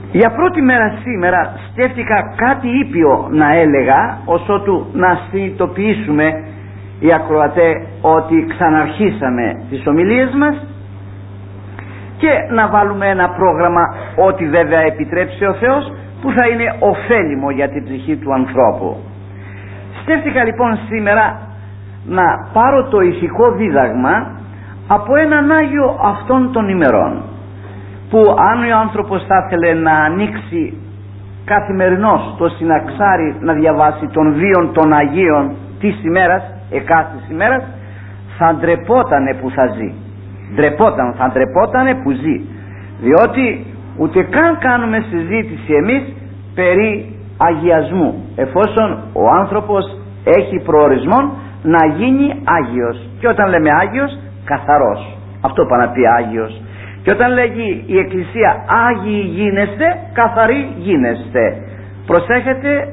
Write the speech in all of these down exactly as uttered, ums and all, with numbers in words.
Για πρώτη μέρα σήμερα σκέφτηκα κάτι ήπιο να έλεγα, ως ότου να συνειδητοποιήσουμε οι ακροατέ ότι ξαναρχίσαμε τις ομιλίες μας και να βάλουμε ένα πρόγραμμα, ό,τι βέβαια επιτρέψει ο Θεός, που θα είναι ωφέλιμο για την ψυχή του ανθρώπου. Σκέφτηκα λοιπόν σήμερα να πάρω το ηθικό δίδαγμα από έναν Άγιο αυτών των ημερών, που αν ο άνθρωπος θα ήθελε να ανοίξει καθημερινώς το συναξάρι να διαβάσει των βίων των Αγίων της ημέρας, εκάστης ημέρας, θα ντρεπότανε που θα ζει. Ντρεπόταν, θα ντρεπότανε που ζει. Διότι ούτε καν κάνουμε συζήτηση εμείς περί αγιασμού, εφόσον ο άνθρωπος έχει προορισμό να γίνει Άγιος. Και όταν λέμε Άγιος, καθαρός. Αυτό πάει να πει Άγιος. Και όταν λέγει η Εκκλησία Άγιοι γίνεστε, καθαροί γίνεστε. Προσέχετε,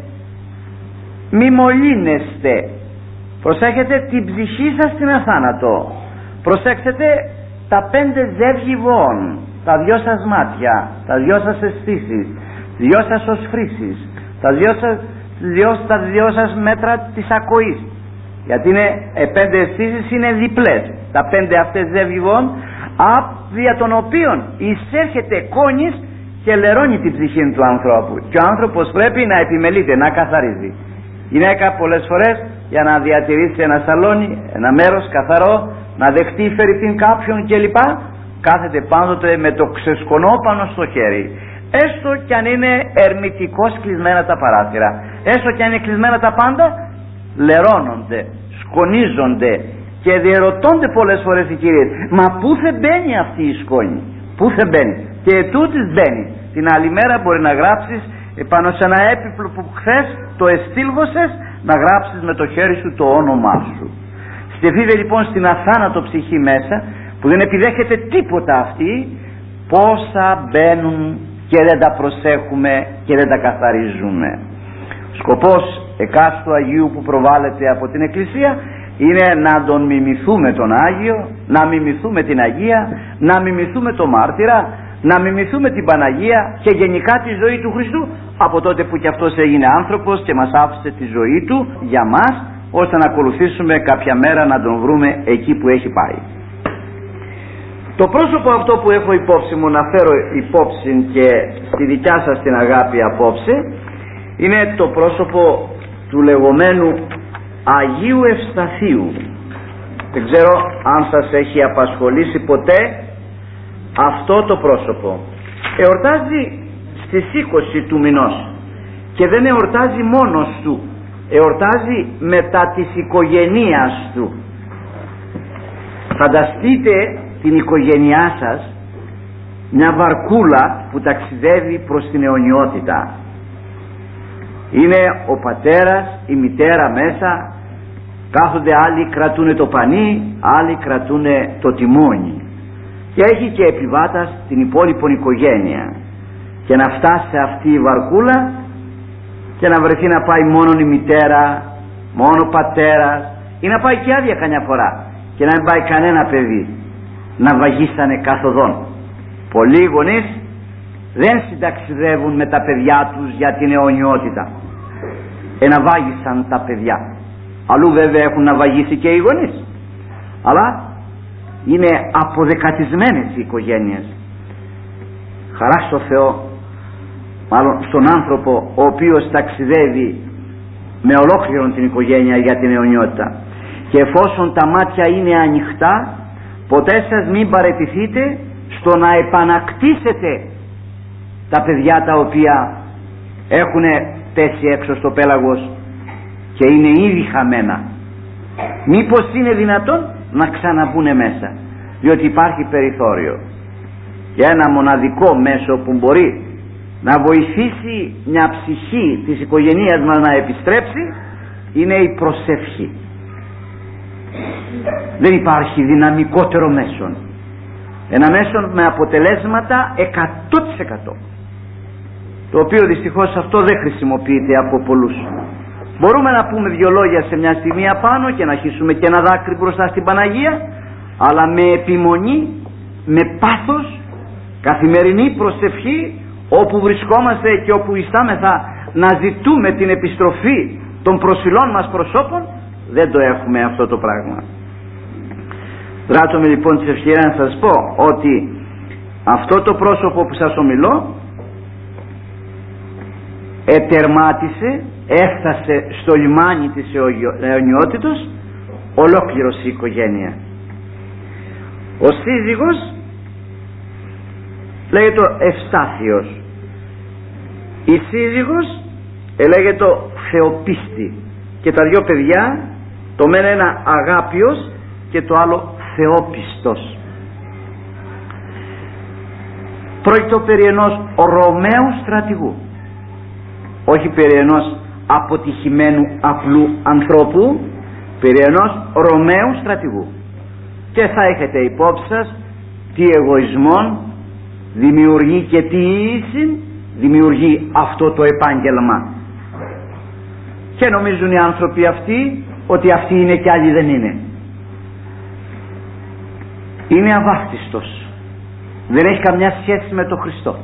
μη μολύνεστε. Προσέχετε την ψυχή σας στην αθάνατο. Προσέξτε τα πέντε ζεύγη βοών, τα δυο σας μάτια, τα δυο σας αισθήσεις, δυο σας οσφρήσεις, τα δυο σας, δυο, τα δυο σας μέτρα της ακοής. Γιατί είναι, ε, πέντε αισθήσεις είναι διπλές. Τα πέντε αυτές ζεύγη βοών, δια των οποίων εισέρχεται κόνης και λερώνει την ψυχή του ανθρώπου. Και ο άνθρωπος πρέπει να επιμελείται, να καθαρίζει. Η γυναίκα πολλές φορές για να διατηρήσει ένα σαλόνι, ένα μέρος καθαρό, να δεχτεί φερρυπίν κάποιον κλπ, κάθεται πάντοτε με το ξεσκονό πάνω στο χέρι. Έστω κι αν είναι ερμητικώς κλεισμένα τα παράθυρα, έστω κι αν είναι κλεισμένα τα πάντα, λερώνονται, σκονίζονται και διερωτώνται πολλές φορές οι κυρίες, μα πού δεν μπαίνει αυτή η σκόνη, πού δεν μπαίνει, και ετούτης μπαίνει. Την άλλη μέρα μπορεί να γράψεις πάνω σε ένα έπιπλο που χθες το εστίλβωσες, να γράψεις με το χέρι σου το όνομά σου. Σκεφτείτε λοιπόν στην αθάνατο ψυχή μέσα, που δεν επιδέχεται τίποτα αυτή, πόσα μπαίνουν και δεν τα προσέχουμε και δεν τα καθαρίζουμε. Σκοπός εκάστου Αγίου που προβάλλεται από την Εκκλησία είναι να τον μιμηθούμε τον Άγιο, να μιμηθούμε την Αγία, να μιμηθούμε τον Μάρτυρα, να μιμηθούμε την Παναγία και γενικά τη ζωή του Χριστού, από τότε που κι αυτός έγινε άνθρωπος και μας άφησε τη ζωή του για μας, ώστε να ακολουθήσουμε κάποια μέρα να τον βρούμε εκεί που έχει πάει. Το πρόσωπο αυτό που έχω υπόψη μου, να φέρω υπόψη και στη δικιά σας την αγάπη απόψε, είναι το πρόσωπο του λεγόμενου Αγίου Ευσταθίου. Δεν ξέρω αν σας έχει απασχολήσει ποτέ αυτό το πρόσωπο. Εορτάζει στις είκοσι του μηνός και δεν εορτάζει μόνος του, εορτάζει μετά της οικογένειας του. Φανταστείτε την οικογένειά σας, μια βαρκούλα που ταξιδεύει προς την αιωνιότητα. Είναι ο πατέρας, η μητέρα μέσα, κάθονται άλλοι κρατούν το πανί, άλλοι κρατούν το τιμόνι, και έχει και επιβάτας την υπόλοιπη οικογένεια. Και να φτάσει αυτή η βαρκούλα και να βρεθεί να πάει μόνο η μητέρα, μόνο ο πατέρας, ή να πάει και άδεια καμιά φορά και να μην πάει κανένα παιδί, να βαγίσανε καθοδόν. Πολλοί γονείς δεν συνταξιδεύουν με τα παιδιά τους για την αιωνιότητα, εναβάγισαν τα παιδιά. Αλλού βέβαια έχουν να βαγίσει και οι γονείς, αλλά είναι αποδεκατισμένες οι οικογένειες. Χαρά στο Θεό, μάλλον στον άνθρωπο ο οποίος ταξιδεύει με ολόκληρον την οικογένεια για την αιωνιότητα. Και εφόσον τα μάτια είναι ανοιχτά, ποτέ σας μην παραιτηθείτε στο να επανακτήσετε τα παιδιά τα οποία έχουν πέσει έξω στο πέλαγος και είναι ήδη χαμένα. Μήπως είναι δυνατόν να ξαναμπούνε μέσα, διότι υπάρχει περιθώριο. Και ένα μοναδικό μέσο που μπορεί να βοηθήσει μια ψυχή της οικογένειας μας να επιστρέψει είναι η προσευχή. Δεν υπάρχει δυναμικότερο μέσον, ένα μέσον με αποτελέσματα εκατό τοις εκατό, το οποίο δυστυχώς αυτό δεν χρησιμοποιείται από πολλούς. Μπορούμε να πούμε δυο λόγια σε μια στιγμή απάνω και να αρχίσουμε και ένα δάκρυ μπροστά στην Παναγία, αλλά με επιμονή, με πάθος, καθημερινή προσευχή, όπου βρισκόμαστε και όπου ιστάμεθα να ζητούμε την επιστροφή των προσφυλών μας προσώπων, δεν το έχουμε αυτό το πράγμα. Δράτω με λοιπόν της ευκαιρίας να σας πω ότι αυτό το πρόσωπο που σας ομιλώ ετερμάτισε, έφτασε στο λιμάνι της αιωνιότητος ολόκληρος η οικογένεια. Ο σύζυγος λέγεται Ευστάθιος, η σύζυγος λέγεται Θεοπίστη και τα δυο παιδιά, το μένα ένα Αγάπιος και το άλλο Θεόπιστος. Πρόκειται περί ενός Ρωμαίου στρατηγού, όχι περί ενός αποτυχημένου απλού ανθρώπου, περί ενός Ρωμαίου στρατηγού. Και θα έχετε υπόψη σας τι εγωισμόν δημιουργεί και τι ίση δημιουργεί αυτό το επάγγελμα. Και νομίζουν οι άνθρωποι αυτοί ότι αυτοί είναι και άλλοι δεν είναι. Είναι αβάφτιστος, δεν έχει καμιά σχέση με τον Χριστό.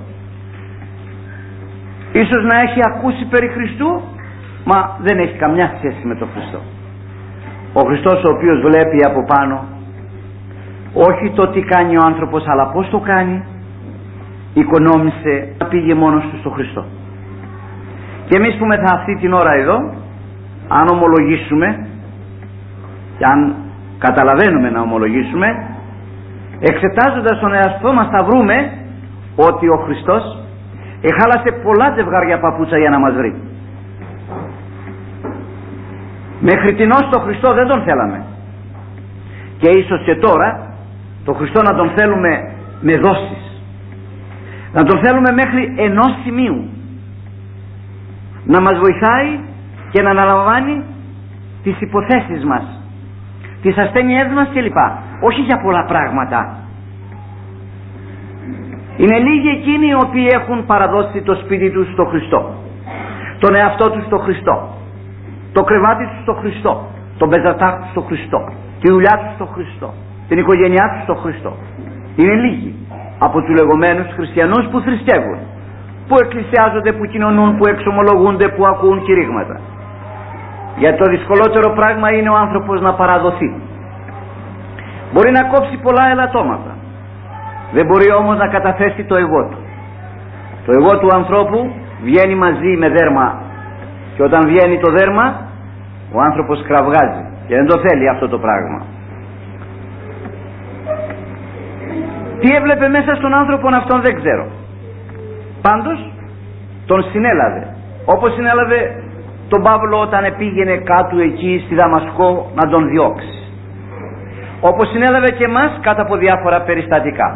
Ίσως να έχει ακούσει περί Χριστού, μα δεν έχει καμιά σχέση με τον Χριστό. Ο Χριστός ο οποίος βλέπει από πάνω όχι το τι κάνει ο άνθρωπος, αλλά πως το κάνει, οικονόμησε να πήγε μόνος του στο Χριστό. Και εμείς που μεθα αυτή την ώρα εδώ, αν ομολογήσουμε και αν καταλαβαίνουμε να ομολογήσουμε, εξετάζοντας τον εαυτό μας θα βρούμε ότι ο Χριστός εχάλασε πολλά ζευγάρια παπούτσα για να μας βρει. Μέχρι τινός τον Χριστό δεν τον θέλαμε, και ίσως και τώρα τον Χριστό να τον θέλουμε με δόσεις, να τον θέλουμε μέχρι ενός σημείου, να μας βοηθάει και να αναλαμβάνει τις υποθέσεις μας, τις ασθένειές μας κλπ. Όχι για πολλά πράγματα. Είναι λίγοι εκείνοι οι οποίοι έχουν παραδώσει το σπίτι τους στο Χριστό, τον εαυτό τους στο Χριστό, το κρεβάτι τους στο Χριστό, τον πεζατά τους στο Χριστό, τη δουλειά τους στο Χριστό, την οικογένειά τους στο Χριστό. Είναι λίγοι από τους λεγόμενους χριστιανούς που θρησκεύουν, που εκκλησιάζονται, που κοινωνούν, που εξομολογούνται, που ακούν κηρύγματα. Γιατί το δυσκολότερο πράγμα είναι ο άνθρωπος να παραδοθεί. Μπορεί να κόψει πολλά ελαττώματα, δεν μπορεί όμως να καταθέσει το εγώ του. Το εγώ του ανθρώπου βγαίνει μαζί με δέρμα, και όταν βγαίνει το δέρμα ο άνθρωπος κραυγάζει και δεν το θέλει αυτό το πράγμα. Τι έβλεπε μέσα στον άνθρωπο αυτόν δεν ξέρω. Πάντως τον συνέλαβε, όπως συνέλαβε τον Παύλο όταν πήγαινε κάτω εκεί στη Δαμασκό να τον διώξει, όπως συνέλαβε και εμάς κάτω από διάφορα περιστατικά,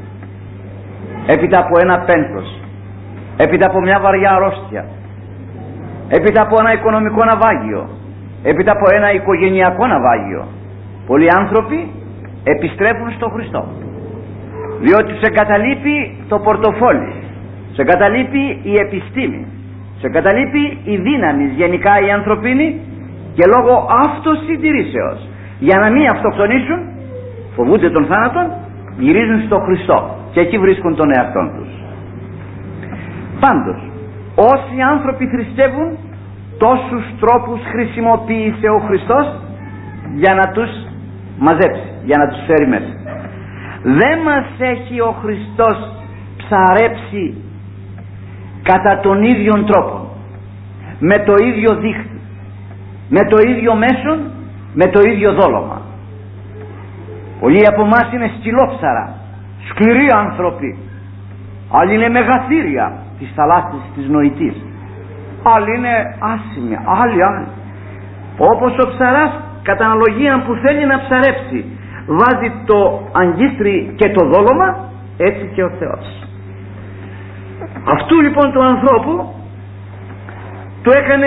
έπειτα από ένα πένθος, έπειτα από μια βαριά αρρώστια, έπειτα από ένα οικονομικό ναυάγιο, έπειτα από ένα οικογενειακό ναυάγιο. Πολλοί άνθρωποι επιστρέφουν στο Χριστό, διότι σε καταλείπει το πορτοφόλι, σε καταλείπει η επιστήμη, σε καταλείπει η δύναμη γενικά η ανθρωπίνη, και λόγω αυτοσυντηρήσεως, για να μην αυτοκτονήσουν, φοβούνται τον θάνατον, γυρίζουν στο Χριστό και εκεί βρίσκουν τον εαυτόν τους. Πάντως όσοι άνθρωποι θρησκεύουν, τόσους τρόπους χρησιμοποίησε ο Χριστός για να τους μαζέψει, για να τους φέρει μέσα. Δεν μας έχει ο Χριστός ψαρέψει κατά τον ίδιο τρόπο, με το ίδιο δίχτυ, με το ίδιο μέσον, με το ίδιο δόλωμα. Πολλοί από εμάς είναι σκυλόψαρα, σκληροί άνθρωποι, άλλοι είναι μεγαθύρια της θαλάσσης της νοητής, άλλοι είναι άσημοι, άλλοι άλλοι. Όπως ο ψαράς κατά αναλογία που θέλει να ψαρέψει βάζει το αγκίστρι και το δόλωμα, έτσι και ο Θεός. Αυτού λοιπόν του ανθρώπου του έκανε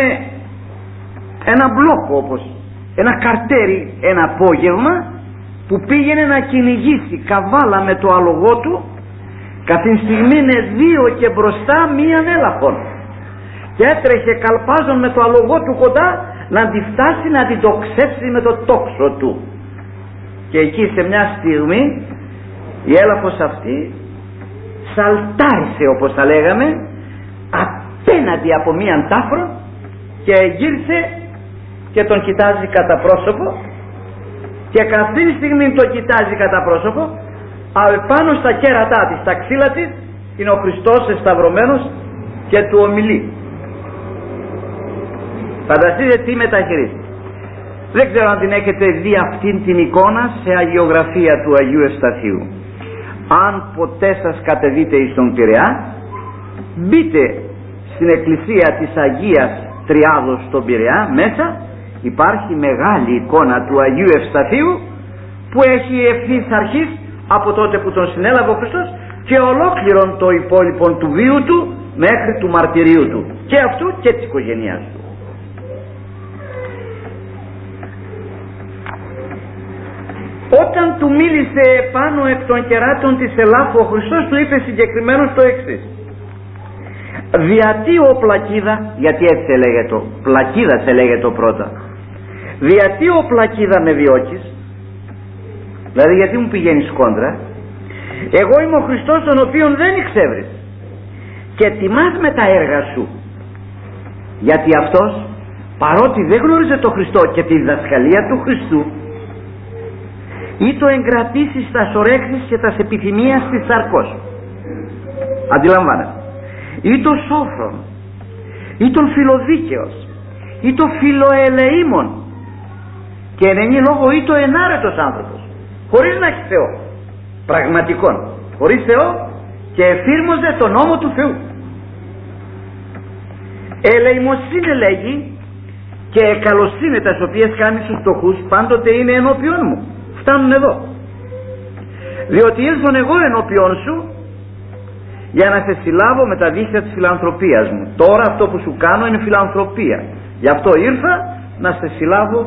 ένα μπλόκο, όπως ένα καρτέρι, ένα απόγευμα, που πήγαινε να κυνηγήσει καβάλα με το άλογο του. Καθήν στιγμή είναι δύο και μπροστά μίαν έλαφον, και έτρεχε καλπάζον με το άλογο του κοντά να τη φτάσει να την τοξεύσει με το τόξο του. Και εκεί σε μια στιγμή η έλαφος αυτή σαλτάρισε, όπως τα λέγαμε, απέναντι από μίαν τάφρο και γύρισε και τον κοιτάζει κατά πρόσωπο, και αυτή τη στιγμή τον κοιτάζει κατά πρόσωπο, αλλά πάνω στα κέρατά της, στα ξύλα της, είναι ο Χριστός εσταυρωμένος και του ομιλεί. Φανταστείτε τι μεταχειρίζεται. Δεν ξέρω αν την έχετε δει αυτήν την εικόνα σε αγιογραφία του Αγίου Ευσταθείου. Αν ποτέ σας κατεβείτε εις τον Πειραιά, μπείτε στην εκκλησία της Αγίας Τριάδος στον Πειραιά, μέσα υπάρχει μεγάλη εικόνα του Αγίου Ευσταθείου, που έχει ευθύς αρχής από τότε που τον συνέλαβε ο Χριστός και ολόκληρον το υπόλοιπο του βίου του μέχρι του μαρτυρίου του, και αυτού και της οικογένειάς του. Όταν του μίλησε πάνω εκ των κεράτων της ελάφου, ο Χριστός του είπε συγκεκριμένως το εξής: διατί ο πλακίδα, γιατί έτσι έλεγε το, πλακίδα σε λέγε το πρώτα, διατί ο πλακίδα με διώκεις, δηλαδή γιατί μου πηγαίνεις κόντρα, εγώ είμαι ο Χριστός τον οποίον δεν εξεύρεις και τιμάς με τα έργα σου. Γιατί αυτός, παρότι δεν γνώριζε το Χριστό και τη διδασκαλία του Χριστού, ή το εγκρατήσει στα σωρέξεις και τα επιθυμίας της σαρκός, αντιλαμβάνεσαι, ή το σόφρον, ή τον φιλοδίκαιος, ή το φιλοελεήμον, και εν είναι λόγω ή το ενάρετος άνθρωπος, χωρίς να έχει Θεό, πραγματικόν, χωρίς Θεό, και εφήρμοζε τον νόμο του Θεού. Ελεημοσύνη λέγει, και καλοσύνη τας οποίες κάνει στους φτωχούς πάντοτε είναι ενώπιον μου, φτάνουν εδώ, διότι ήλθον εγώ ενώπιον σου για να σε συλλάβω με τα δίχτυα της φιλανθρωπίας μου. Τώρα αυτό που σου κάνω είναι φιλανθρωπία, γι' αυτό ήρθα να σε συλλάβω.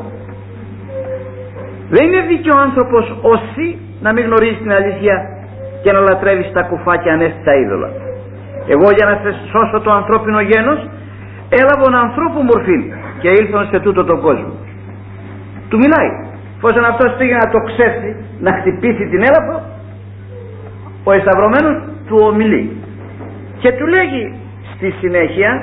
Δεν είναι δίκαιο ο άνθρωπος όσοι να μην γνωρίζει την αλήθεια και να λατρεύει τα κουφάκια ανέστητα είδωλα. Εγώ για να σε σώσω το ανθρώπινο γένος έλαβον ανθρώπου μορφή και ήλθον σε τούτο τον κόσμο. Του μιλάει. Φόσον αυτός πήγε να το ξέσει, να χτυπήσει την έλαφο, ο εσταυρωμένος του ομιλεί και του λέγει στη συνέχεια,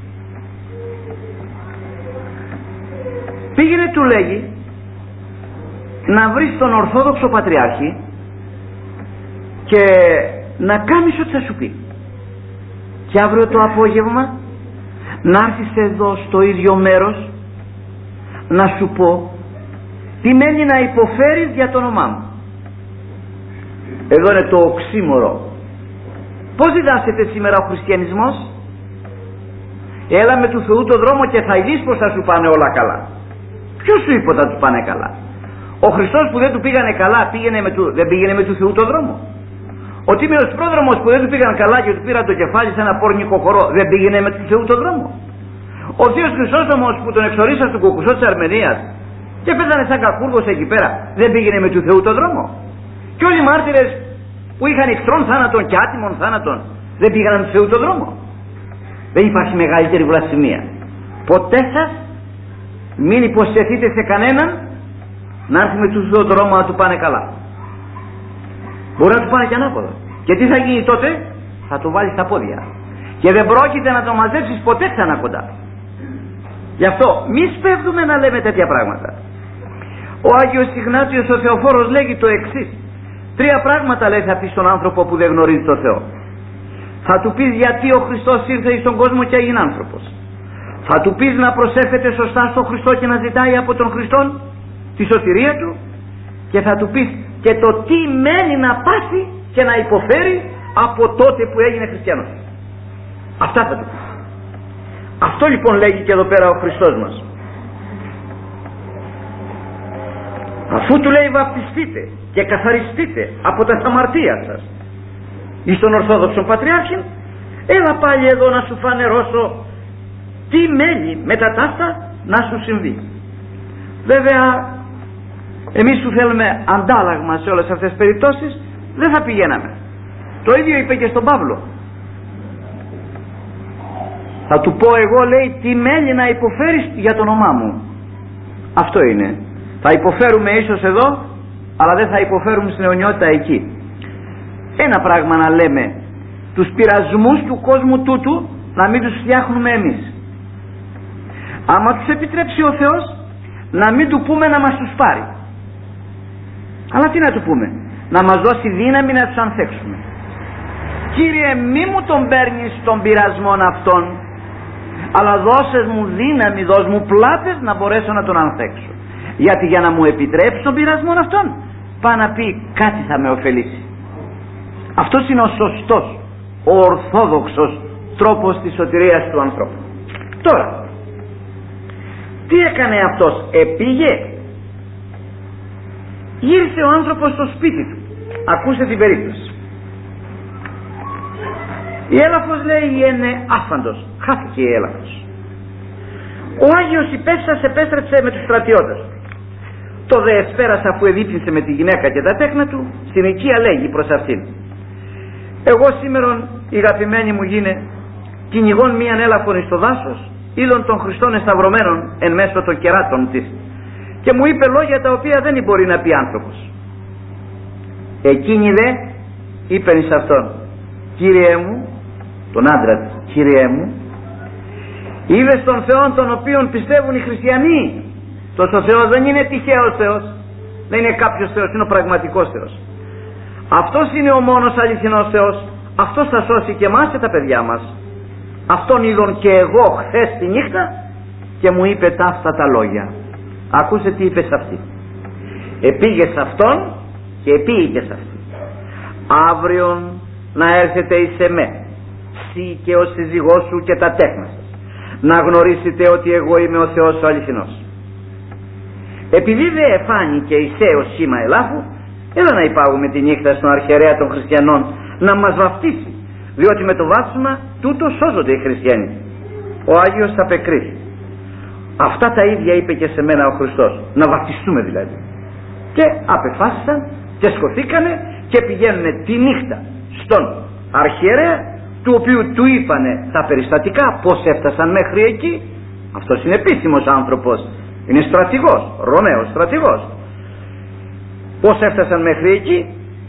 πήγαινε, του λέγει, να βρεις τον Ορθόδοξο Πατριάρχη και να κάνεις ό,τι θα σου πει, και αύριο το απόγευμα να έρθεις εδώ στο ίδιο μέρος να σου πω τι μένει να υποφέρεις για το όνομά μου. Εδώ είναι το οξύμορο. Πώς διδάσκεται σήμερα ο χριστιανισμός? Έλα με του Θεού το δρόμο και θα δεις πως θα σου πάνε όλα καλά. Ποιος σου είπε θα του πάνε καλά? Ο Χριστός που δεν του πήγανε καλά πήγαινε με του, δεν πήγαινε με του Θεού το δρόμο? Ο τίμιος πρόδρομος που δεν του πήγαν καλά και του πήρα το κεφάλι σε ένα πόρνικο χορό δεν πήγαινε με του Θεού το δρόμο? Ο Θείος Χρυσόστομος που τον εξορίσα του Κουκουσό της Αρμενίας και πέθανε σαν κακούργος εκεί πέρα δεν πήγαινε με του Θεού το δρόμο? Και όλοι οι μάρτυρες που είχαν εχθρών θάνατον και άτιμων θάνατον δεν πήγαν με του Θεού το δρόμο? Δεν υπάρχει μεγαλύτερη βλασφημία. Ποτέ σας μην υποσχεθείτε σε κανέναν να έρθει με του Θεού το δρόμο να του πάνε καλά. Μπορεί να του πάνε και ανάποδα. Και τι θα γίνει τότε? Θα το βάλει στα πόδια και δεν πρόκειται να το μαζέψεις ποτέ ξανά κοντά. Γι' αυτό μη σπέβδουμε να λέμε τέτοια πράγματα. Ο Άγιος Ιγνάτιος ο Θεοφόρος λέγει το εξής: τρία πράγματα λέει θα πει στον άνθρωπο που δεν γνωρίζει το Θεό. Θα του πεις γιατί ο Χριστός ήρθε στον κόσμο και έγινε άνθρωπος. Θα του πεις να προσεύχεται σωστά στον Χριστό και να ζητάει από τον Χριστό τη σωτηρία του. Και θα του πεις και το τι μένει να πάθει και να υποφέρει από τότε που έγινε χριστιανός. Αυτά θα του πεις. Αυτό λοιπόν λέγει και εδώ πέρα ο Χριστός μας. Αφού του λέει βαπτιστείτε και καθαριστείτε από τα αμαρτία σας εις τον Ορθόδοξο Πατριάρχη, έλα πάλι εδώ να σου φανερώσω τι μένει μετά ταύτα να σου συμβεί. Βέβαια εμείς που θέλουμε αντάλλαγμα σε όλες αυτές τις περιπτώσεις δεν θα πηγαίναμε. Το ίδιο είπε και στον Παύλο. Θα του πω εγώ, λέει, τι μένει να υποφέρεις για το όνομά μου. Αυτό είναι. Θα υποφέρουμε ίσως εδώ, αλλά δεν θα υποφέρουμε στην αιωνιότητα εκεί. Ένα πράγμα να λέμε τους πειρασμούς του κόσμου τούτου να μην τους φτιάχνουμε εμείς. Άμα τους επιτρέψει ο Θεός, να μην του πούμε να μας τους πάρει. Αλλά τι να του πούμε? Να μας δώσει δύναμη να τους ανθέξουμε. Κύριε, μη μου τον παίρνεις των πειρασμών αυτών, αλλά δώσες μου δύναμη, δώσ' μου πλάτες να μπορέσω να τον ανθέξω. Γιατί για να μου επιτρέψει τον πειρασμό αυτόν, πάει να πει κάτι θα με ωφελήσει. Αυτός είναι ο σωστός, ο ορθόδοξος τρόπος της σωτηρίας του ανθρώπου. Τώρα, τι έκανε αυτός? Επήγε, ήρθε ο άνθρωπος στο σπίτι του. Ακούστε την περίπτωση. Η έλαφος, λέει, είναι άφαντος. Χάθηκε η έλαφος. Ο Άγιος υπέφτας επέστρεψε με τους στρατιώτες. Το δε εσπέρας, αφού εδίπνησε με τη γυναίκα και τα τέκνα του, στην οικία λέγει προς αυτήν: εγώ σήμερον, η αγαπημένη μου γίνε, κυνηγών μίαν έλαφον εις το δάσος, ήλων των Χριστών εσταυρωμένων εν μέσω των κεράτων της, και μου είπε λόγια τα οποία δεν μπορεί να πει άνθρωπος. Εκείνη δε είπεν εις αυτόν: Κύριέ μου, τον άντρα της, Κύριέ μου, είδες τον Θεό τον οποίον πιστεύουν οι χριστιανοί? Τος ο Θεός δεν είναι τυχαίος Θεός, δεν είναι κάποιος Θεός, είναι ο πραγματικός Θεός. Αυτός είναι ο μόνος αληθινός Θεός. Αυτός θα σώσει και εμάς και τα παιδιά μας. Αυτόν είδον και εγώ χθες τη νύχτα και μου είπε τα αυτά τα λόγια. Άκουσε τι είπε σε αυτή. Επήγε σε αυτόν και επήγε σε αυτή: αύριον να έρθετε εις εμέ, σύ και ο σύζυγός σου και τα τέκνα σας, να γνωρίσετε ότι εγώ είμαι ο Θεός ο αληθινός. Επειδή δε εφάνηκε εισέ ο σήμα ελάφου, έλα να υπάγουμε τη νύχτα στον αρχιερέα των χριστιανών να μας βαφτίσει, διότι με το βάφτισμα τούτο σώζονται οι χριστιανοί. Ο Άγιος θα απεκρίθη. Αυτά τα ίδια είπε και σε μένα ο Χριστός, να βαφτιστούμε δηλαδή. Και απεφάσισαν και σκοθήκανε και πηγαίνουν τη νύχτα στον αρχιερέα, του οποίου του είπανε τα περιστατικά, πως έφτασαν μέχρι εκεί. Αυτός είναι επίσημος άνθρωπος, είναι στρατηγός, Ρωμαίος στρατηγός. Πως έφτασαν μέχρι εκεί,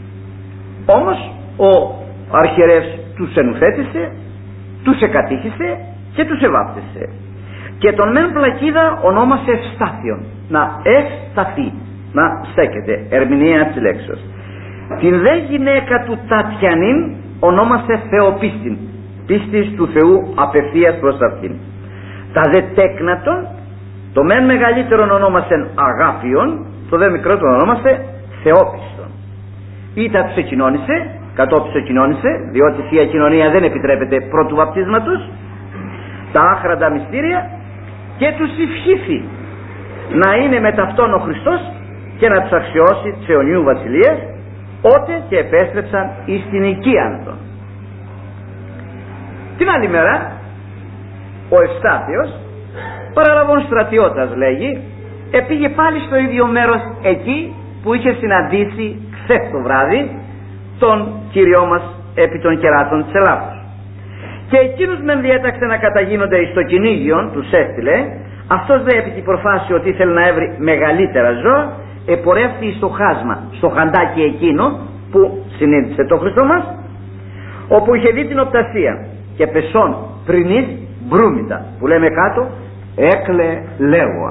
όμως ο αρχιερεύς τους ενουθέτησε, τους εκατήχησε και τους εβάπτισε. Και τον μεν πλακίδα ονόμασε Ευστάθιον, να ευσταθεί, να στέκεται, ερμηνεία της λέξης. Την δε γυναίκα του Τατιανήν ονόμασε Θεοπίστην, πίστης του Θεού απευθείας προς αυτήν. Τα δε τέκνατον, το μεν μεγαλύτερον ονόμασε Αγάπιον, το δε μικρότερο ονόμασε Θεόπιστον. Ήτα τους εκοινώνησε, κατόπιν τους εκοινώνησε, διότι η Θεία Κοινωνία δεν επιτρέπεται πρώτου βαπτίσματος, τα άχραντα μυστήρια, και τους ευχήθη να είναι με ταυτόν ο Χριστός και να τους αξιώσει της αιωνίου βασιλείας, ότε και επέστρεψαν εις την οικίαν των. Την άλλη μέρα ο Ευστάθιος, παραλαβών στρατιώτας λέγει, επήγε πάλι στο ίδιο μέρος εκεί που είχε συναντήσει χθες το βράδυ τον Κύριό μας επί των κεράτων της ελάφους. Και εκείνους μεν διέταξε να καταγίνονται εις το κυνήγιον, τους έστειλε. Αυτός δε επί την προφάση ότι ήθελε να έβρει μεγαλύτερα ζώα, επορεύθη στο χάσμα, στο χαντάκι εκείνο που συνείδησε το Χριστό μας, όπου είχε δει την οπτασία και πεσόν πρινής μπρούμητα, που λέμε κάτω, έκλε λέγον: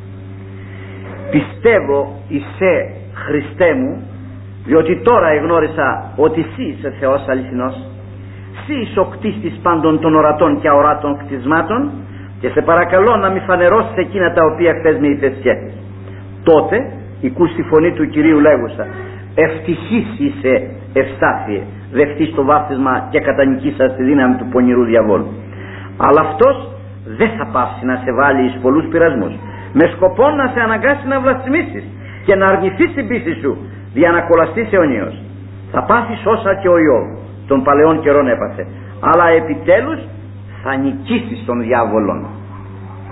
πιστεύω εισέ Χριστέ μου, διότι τώρα εγνώρισα ότι εσύ είσαι Θεός αληθινός, εσύ είσαι ο κτίστης πάντων των ορατών και αοράτων κτισμάτων, και σε παρακαλώ να μη φανερώσεις εκείνα τα οποία χθες με είπες σχέσεις. Τότε ακούς τη φωνή του Κυρίου λέγουσα: ευτυχής είσαι Ευστάθιε, δεχτείς το βάφτισμα και κατανικήσας τη δύναμη του πονηρού διαβόλου. Αλλά αυτός δεν θα πάψει να σε βάλει εις πολλούς πειρασμούς, με σκοπό να σε αναγκάσει να βλασφημίσεις και να αρνηθείς την πίστη σου, για να κολλαστείς αιωνίως. Θα πάθεις όσα και ο Ιώβ των παλαιών καιρών έπαθε, αλλά επιτέλους θα νικήσεις τον διάβολον.